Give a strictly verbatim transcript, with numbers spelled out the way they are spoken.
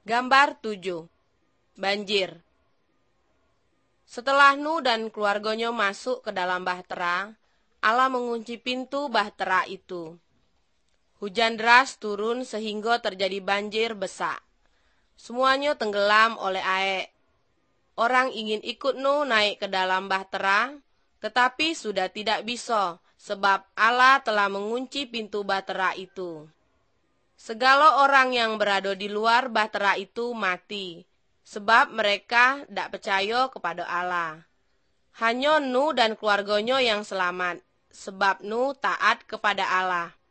Gambar tujuh. Banjir. Setelah Nuh dan keluarganya masuk ke dalam bahtera, Allah mengunci pintu bahtera itu. Hujan deras turun sehingga terjadi banjir besar. Semuanya tenggelam oleh air. Orang ingin ikut Nuh naik ke dalam bahtera, tetapi sudah tidak bisa, sebab Allah telah mengunci pintu bahtera itu. Segala orang yang berada di luar bahtera itu mati, sebab mereka tidak percaya kepada Allah. Hanya Nuh dan keluarganya yang selamat, sebab Nuh taat kepada Allah.